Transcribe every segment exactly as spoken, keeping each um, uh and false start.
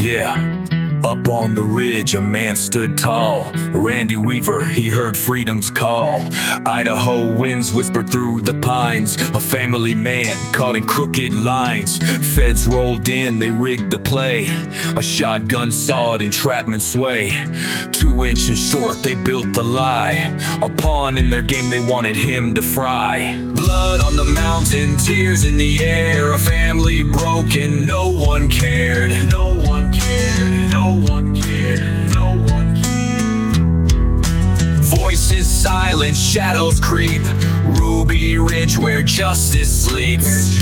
Yeah. Up on the ridge, a man stood tall. Randy Weaver, he heard freedom's call. Idaho winds whispered through the pines. A family man caught in crooked lines. Feds rolled in, they rigged the play. A shotgun sawed entrapment sway. Two inches short, they built the lie. A pawn in their game, they wanted him to fry. Blood on the mountain, tears in the air. A family broken, no one cared. No one cared, no one cared, no one cared. Voices silent, shadows creep. Ruby Ridge where justice sleeps.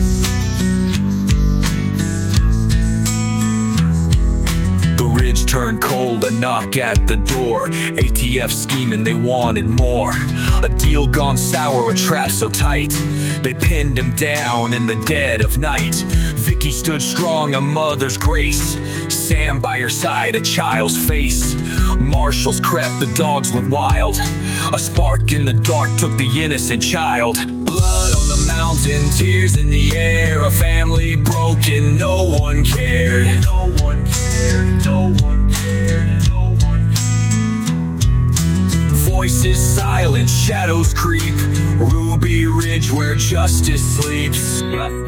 The ridge turned cold, a knock at the door. A T F scheming, they wanted more. A deal gone sour, a trap so tight, they pinned him down in the dead of night. Vicky stood strong, a mother's grace. Sam by her side, a child's face. Marshals crept, the dogs went wild. A spark in the dark took the innocent child. Blood on the mountain, tears in the air. A family broken, no one cared. No one cared, no one cared, no one cared. Voices silent, shadows creep. Ruby Ridge where justice sleeps.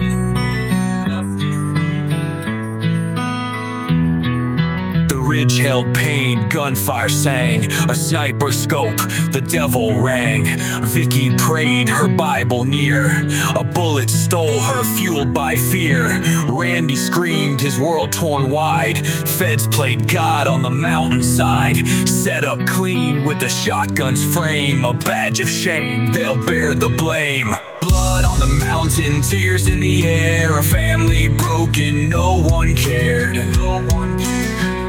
Ridge held pain, gunfire sang, a sniper scope, the devil rang. Vicky prayed, her Bible near. A bullet stole her, fueled by fear. Randy screamed, his world torn wide. Feds played God on the mountainside. Set up clean with the shotgun's frame. A badge of shame, they'll bear the blame. Blood on the mountain, tears in the air. A family broken, no one cared. No one cared.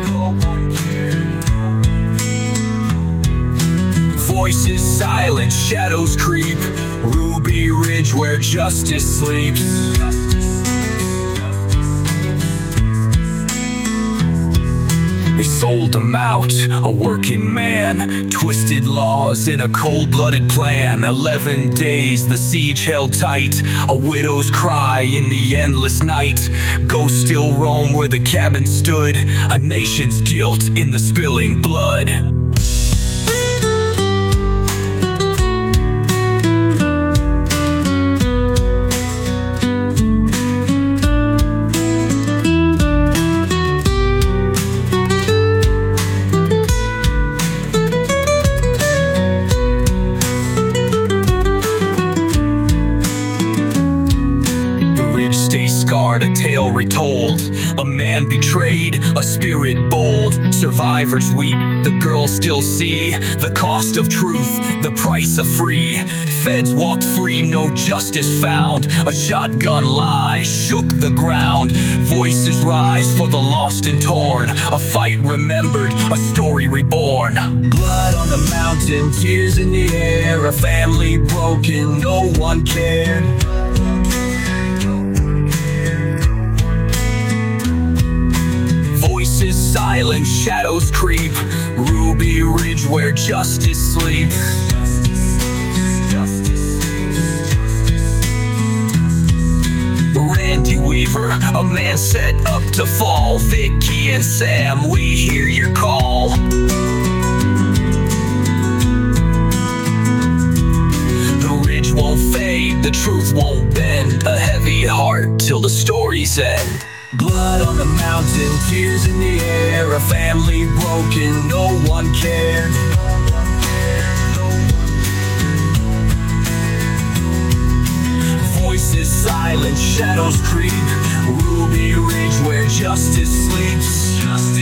Voices silent, shadows creep. Ruby Ridge where justice sleeps. They sold him out, a working man. Twisted laws in a cold-blooded plan. Eleven days the siege held tight. A widow's cry in the endless night. Ghosts still roam where the cabin stood. A nation's guilt in the spilling blood. A tale retold, a man betrayed, a spirit bold. Survivors weep, the girls still see the cost of truth, the price of free. Feds walked free, no justice found. A shotgun lie shook the ground. Voices rise for the lost and torn. A fight remembered, a story reborn. Blood on the mountain, tears in the air. A family broken, no one cared. Silent shadows creep. Ruby Ridge where justice sleeps. Randy Weaver, a man set up to fall. Vicky and Sam, we hear your call. The ridge won't fade, the truth won't bend. A heavy heart till the story's end. Blood on the mountain, tears in the air. A family broken, no one cared. Voices silent, shadows creep. Ruby Ridge where justice sleeps. Justice